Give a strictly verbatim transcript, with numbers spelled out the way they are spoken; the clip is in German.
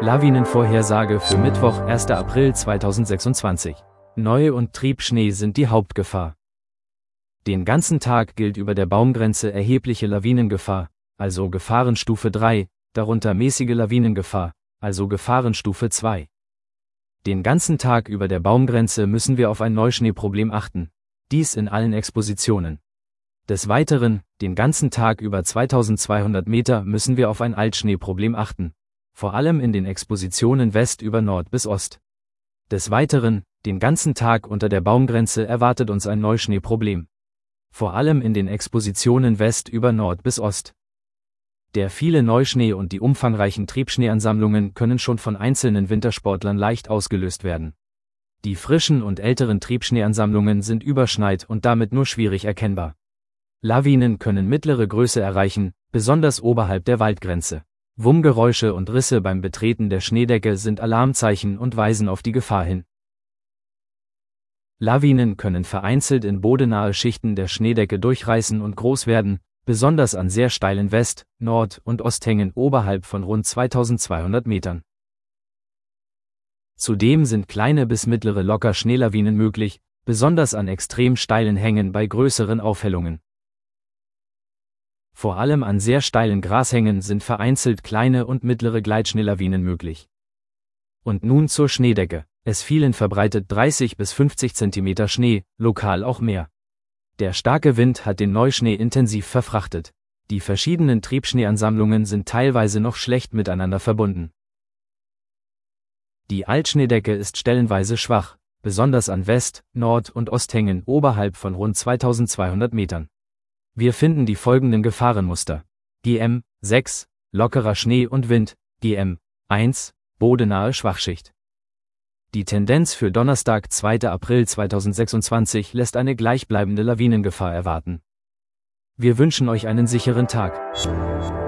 Lawinenvorhersage für Mittwoch, erster April zweitausendsechsundzwanzig. Neu- und Triebschnee sind die Hauptgefahr. Den ganzen Tag gilt über der Baumgrenze erhebliche Lawinengefahr, also Gefahrenstufe drei, darunter mäßige Lawinengefahr, also Gefahrenstufe zwei. Den ganzen Tag über der Baumgrenze müssen wir auf ein Neuschneeproblem achten, dies in allen Expositionen. Des Weiteren, den ganzen Tag über zweitausendzweihundert Meter müssen wir auf ein Altschneeproblem achten, vor allem in den Expositionen West über Nord bis Ost. Des Weiteren, den ganzen Tag unter der Baumgrenze erwartet uns ein Neuschneeproblem. Vor allem in den Expositionen West über Nord bis Ost. Der viele Neuschnee und die umfangreichen Triebschneeansammlungen können schon von einzelnen Wintersportlern leicht ausgelöst werden. Die frischen und älteren Triebschneeansammlungen sind überschneit und damit nur schwierig erkennbar. Lawinen können mittlere Größe erreichen, besonders oberhalb der Waldgrenze. Wummgeräusche und Risse beim Betreten der Schneedecke sind Alarmzeichen und weisen auf die Gefahr hin. Lawinen können vereinzelt in bodennahe Schichten der Schneedecke durchreißen und groß werden, besonders an sehr steilen West-, Nord- und Osthängen oberhalb von rund zweitausendzweihundert Metern. Zudem sind kleine bis mittlere Locker-Schneelawinen möglich, besonders an extrem steilen Hängen bei größeren Aufhellungen. Vor allem an sehr steilen Grashängen sind vereinzelt kleine und mittlere Gleitschneelawinen möglich. Und nun zur Schneedecke. Es fielen verbreitet dreißig bis fünfzig Zentimeter Schnee, lokal auch mehr. Der starke Wind hat den Neuschnee intensiv verfrachtet. Die verschiedenen Triebschneeansammlungen sind teilweise noch schlecht miteinander verbunden. Die Altschneedecke ist stellenweise schwach, besonders an West-, Nord- und Osthängen oberhalb von rund zweitausendzweihundert Metern. Wir finden die folgenden Gefahrenmuster. G M sechs, lockerer Schnee und Wind, G M eins, bodennahe Schwachschicht. Die Tendenz für Donnerstag, zweiter April zweitausendsechsundzwanzig lässt eine gleichbleibende Lawinengefahr erwarten. Wir wünschen euch einen sicheren Tag.